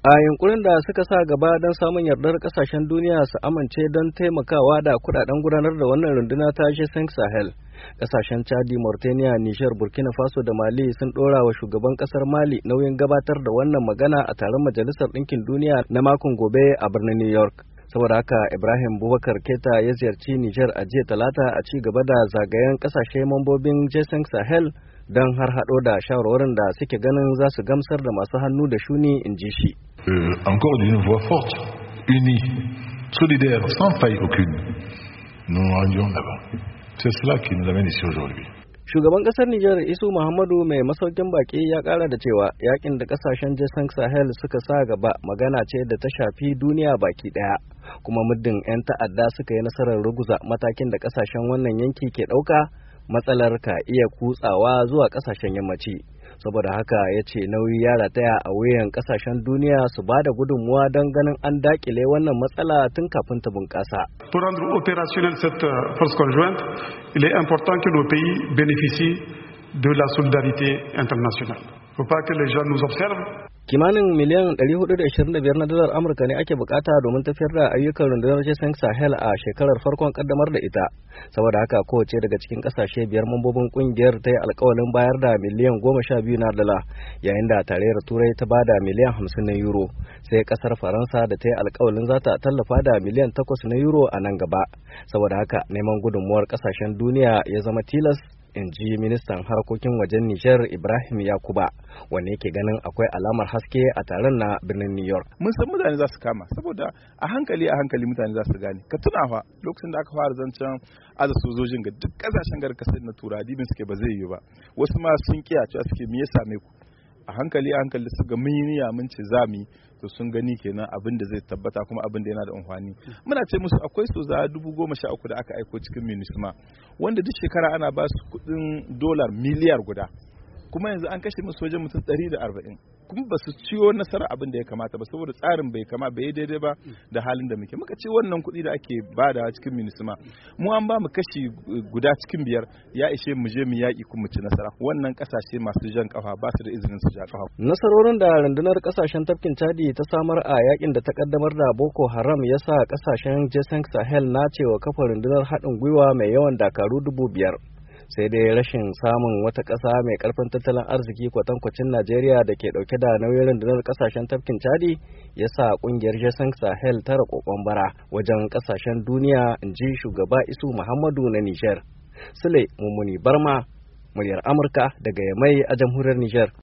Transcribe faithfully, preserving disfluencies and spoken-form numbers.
A yunkurin da suka sa gaba don samun yardar kasashen duniya su amince don taimakawa da kudaden gudanar da wannan runduna ta G cinq Sahel, kasashen Chadi, Mauritania, Niger, Burkina Faso da Mali sun dora wa shugaban kasar Mali nauyin gabatar da wannan magana a taron Majalisar Ɗinkin Duniya na makon gobe a birnin New York. Saboda haka Ibrahim Boubacar Keita ya ziyarci Niger a jiya Talata a ci gaba da zagayen kasashe mambobin G cinq Sahel don har hado da shawarwarin da suke ganin za su gamsar da masu hannu da shuni, in ji shi. Euh, encore d'une voix forte, unie, solidaire, sans faille aucune, nous nous rendions là-bas. C'est cela qui nous amène ici aujourd'hui. Shugaban kasar Nijar Isu Muhammadu mai masaukin baki ya kara da cewa yakin da kasashen G cinq Sahel suka sa gaba magana ce da ta shafi duniya baki daya, kuma muddin 'yan ta'adda suka yi nasarar ruguza matakin da kasashen wannan yanki ke dauka, matsalar ka iya kutsawa zuwa kasashen yammaci. Saboda haka ya ce nauyi ya rataya a wuyan kasashen duniya su ba da gudunmuwa don ganin an dakile wannan matsala tun kafin ta bunƙasa. Pour rendre opérationnelle cette force conjointe, il est important que nos pays bénéficient de la solidarité internationale. Il ne faut pas que les gens nous observent. Kimanin miliyan ɗari hudu da ashirin da biyar na dalar Amurka ne ake bukata domin tafiyar da ayyukan rundunar G cinq Sahel a shekarar farkon kaddamar da ita. Saboda haka kowace daga cikin kasashe biyar mambobin kungiyar ta yi alkawalin bayar da miliyan goma sha biyu na dala, yayin da tarayyar Turai ta bada miliyan hamsin na euro, sai kasar Faransa da ta yi alkawalin za ta tallafa da miliyan takwas na euro a nan gaba. Saboda haka neman gudunmuwar kasashen duniya ya zama tilas, in ji ministan harkokin wajen Nijar Ibrahim Yakuba, wanda yake ganin akwai alamar haske a taron na birnin New York. Mun san mutane za su kama, saboda a hankali a hankali mutane za su gane. Ka tuna fa lokacin da aka fara zancen aza sojojin ga duk kasashen garkasar na tura dibin suke ba zai yi ba. Wasu ma sun kiya cewa suke me ya same ku. A hankali a hankali su ga mun yi mun ce za mu yi, to sun gani kenan abin da zai tabbata kuma abin da yana da amfani. Muna ce musu akwai soza dubu goma sha uku da aka aiko cikin minisma, wanda duk shekara ana ba su kuɗin dolar miliyar guda, kuma yanzu an kashe musu wajen mutum ɗari da arba'in, kuma ba su ciwo nasara abin da ya kamata ba, saboda tsarin bai kama bai daidai ba da halin da muke. Muka ce wannan kuɗi da ake bada cikin minisma, mu an ba mu kashi guda cikin biyar ya ishe mu je mu yaƙi kuma mu ci nasara. Wannan ƙasashe masu jan ƙafa ba su da izinin su ja ƙafa. Nasarorin da rundunar ƙasashen tafkin Chadi ta samar a yakin da ta kaddamar da Boko Haram ya sa ƙasashen G cinq Sahel na cewa kafa rundunar haɗin gwiwa mai yawan dakaru dubu biyar. Sai dai rashin samun wata ƙasa mai ƙarfin tattalin arziki kwatankwacin Najeriya da ke ɗauke da nauyin rundunar ƙasashen tafkin Chadi ya sa ƙungiyar G cinq Sahel tara ƙoƙon bara wajen ƙasashen duniya, in ji shugaba Isu Muhammadu na Nijar. Sule Mummuni Barma, muryar Amurka daga Yamai a jamhuriyar Nijar.